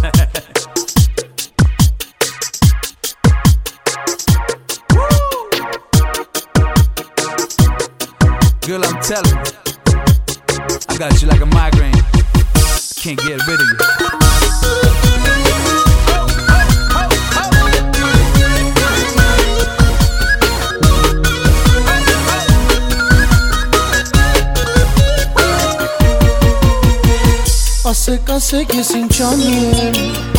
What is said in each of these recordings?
Girl, I'm telling you, I got you like a migraine. Can't get rid of you. Ասեք ես ինչ անեմ,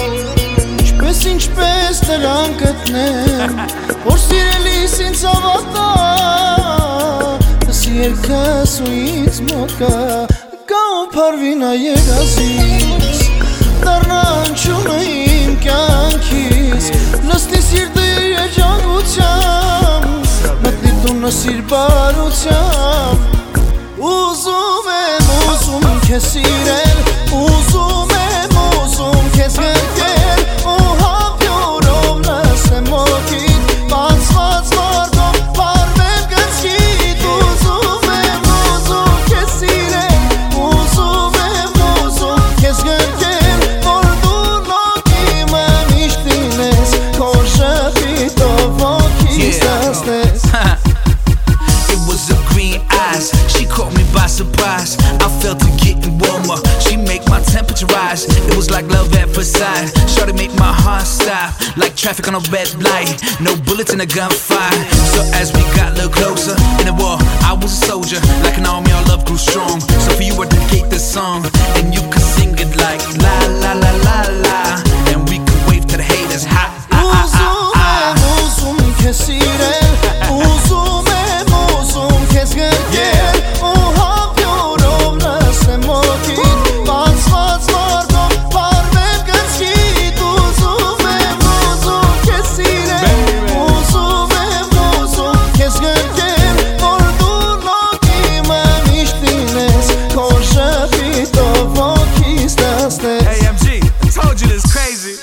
ինչպես նրան գտնեմ, որ սիրելիս ինձ ավատա, ես երկս ու ինձ մոտ գա, կամ պարվի նա երազիս, դառնա անչունը իմ կյանքիս, լստի սիրտը իր երջանկությամբ, մտնի տունս իր բարությամբ, ուզում եմ քեզ սիրել, ուզում եմ քեզ գրկել, ու համբյուրով լսեմ օգիտ, բացված մարդով պարվեմ կրծքիդ, ուզում եմ քեզ սիրել, ուզում եմ քեզ գրկել, որ դու նոկիմը միշտ լինես, քո շփիտով օգիս դասնես. It was her green eyes, she caught me by surprise. I felt it getting warmer, she make my temperature rise. It was like love at first sight, shawty make my heart stop, like traffic on a red light, no bullets in a gunfire. So as we got a little closer, in the war, I was a soldier, like an army, our love grew strong. So for you I dedicate this song, and you can sing it like la la la la la, and we can wave to the haters, ha ha ha ha. Ուզում եմ քեզ սիրել, ուզում եմ քեզ գրկել, ու համբյուրով լսեմ օգիտ, բացված մարդով պարվեմ կրծքիդ, ուզում եմ քեզ սիրել, ուզում եմ քեզ գրկել, որ դու նոկիմը միշտ լինես, քո շփիտով օգիս դասնես. Hey MG, I told you this crazy.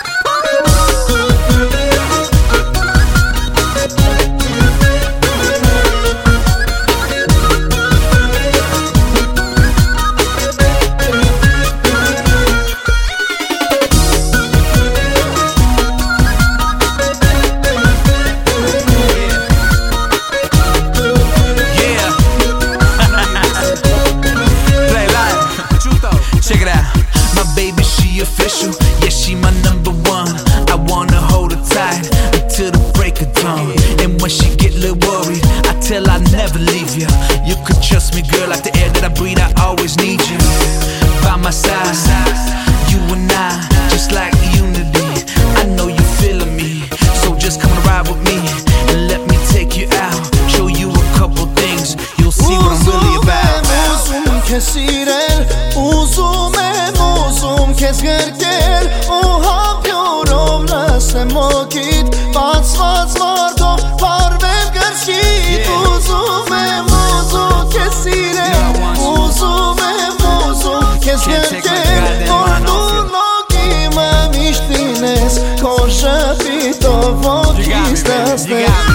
Check it out, my baby, she official. Yeah, she my number one. I wanna hold her tight until the break of dawn. And when she get a little worried, I tell her I'll never leave you. You could trust me, girl, like the air that I breathe, I always need you by my side. You and I, just like unity. I know you feeling me, so just come and ride with me and let me take you out, show you a couple things. You'll see what I'm really about. Քեզ սիրել, ուզում եմ քեզ գրկել, ու համբյուրով լսեմ օգիտ, բացված մարդով պարվեմ կրծքիդ, ուզում եմ քեզ սիրել, ուզում եմ քեզ գրկել, որ դու նոկիմը միշտ լինես, քո շփիտով օգիս դասնես.